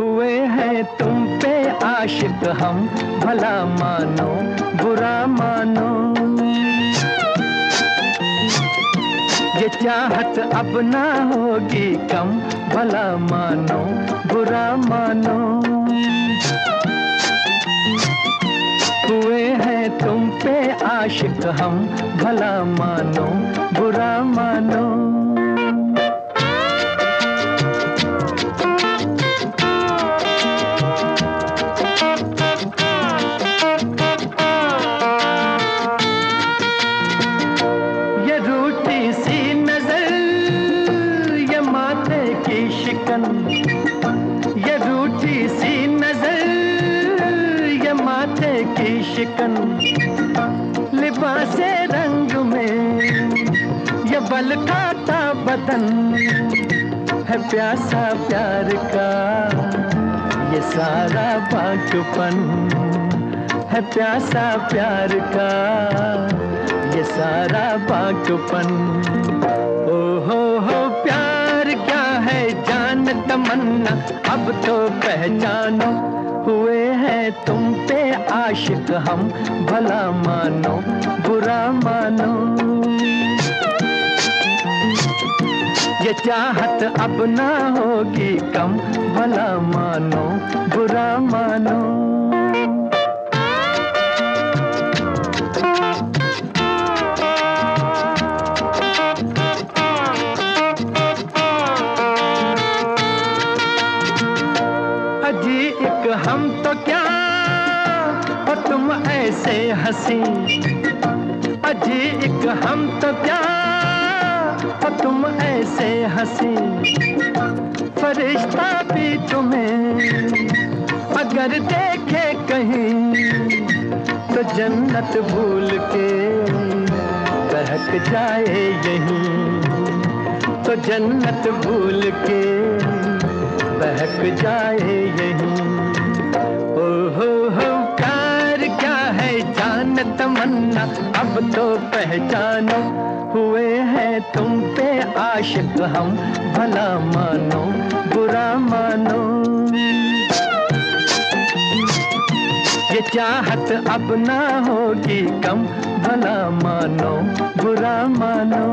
हुए हैं तुम पे आशिक हम, भला मानो बुरा मानो। ये चाहत अब ना होगी कम, भला मानो बुरा मानो। हुए हैं तुम पे आशिक हम, भला मानो बुरा मानो। ये रूठी सी नजर, ये माथे की शिकन, ये रूठी सी नजर, ये माथे की शिकन, लिबासे रंग में ये बल खाता बदन, है प्यासा प्यार का ये सारा बाँझपन, है प्यासा प्यार का ये सारा बाँझपन। ओ हो प्यार क्या है जान तमन्ना, अब तो पहचानो। हुए हैं तुम पे आशिक हम, भला मानो बुरा मानो। ये चाहत अब ना होगी कम, भला मानो बुरा मानो। अजी एक हम तो क्या और तुम ऐसे हंसी, अजी एक हम तो क्या और तुम ऐसे हंसी। फरिश्ता भी तुम्हें अगर देखे कहीं, तो जन्नत भूल के बहक जाए यहीं, तो जन्नत भूल के बहक जाए यहीं। ओ हो प्यार क्या है जान तमन्ना, अब तो पहचानो। हुए हैं तुम पे आशिक हम, भला मानो बुरा मानो। ये चाहत अब ना होगी कम, भला मानो बुरा मानो।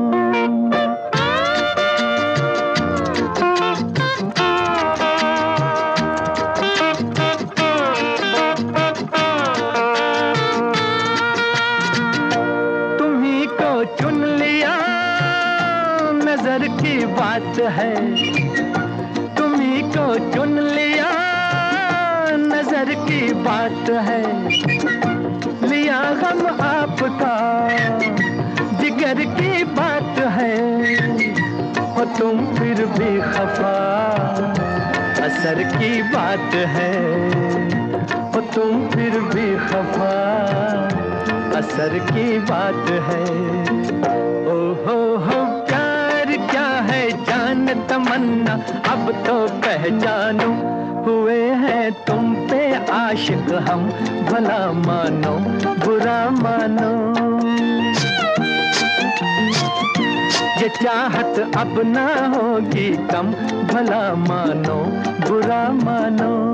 चुन लिया नजर की बात है, तुम्ही को चुन लिया नजर की बात है। लिया गम आपका जिगर की बात है, और तुम फिर भी खफा असर की बात है, और तुम फिर भी खफा असर की बात है। ओ हो प्यार क्या है जान तमन्ना, अब तो पहचानो। हुए हैं तुम पे आशिक हम, भला मानो बुरा मानो। ये चाहत अब ना होगी कम, भला मानो बुरा मानो।